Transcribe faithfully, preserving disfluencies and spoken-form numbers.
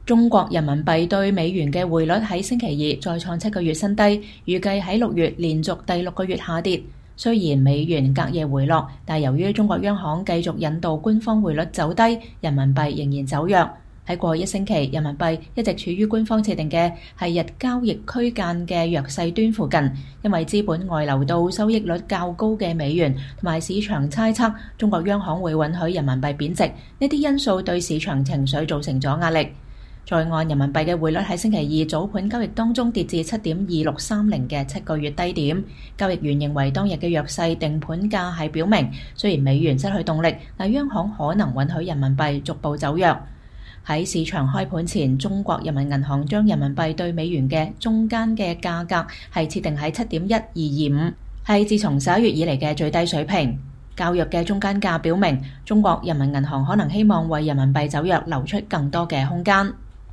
中國人民幣對美元嘅匯率喺星期二再創七個月新低，預計喺六月連續第六個月下跌。雖然美元隔夜回落，但由於中國央行繼續引導官方匯率走低，人民幣仍然走弱。喺過去一星期，人民幣一直處於官方設定嘅係日交易區間嘅弱勢端附近，因為資本外流到收益率較高嘅美元，同埋市場猜測中國央行會允許人民幣貶值，呢啲因素對市場情緒造成咗壓力。在岸人民幣嘅匯率喺星期二早盤交易當中跌至七點二六三零嘅七個月低點。交易員認為當日嘅弱勢定盤價係表明，雖然美元失去動力，但央行可能允許人民幣逐步走弱。喺市場開盤前，中國人民銀行將人民幣對美元嘅中間嘅價格係設定喺七點一二二五，係自從十一月以嚟嘅最低水平。較弱嘅中間價表明，中國人民銀行可能希望為人民幣走弱留出更多嘅空間。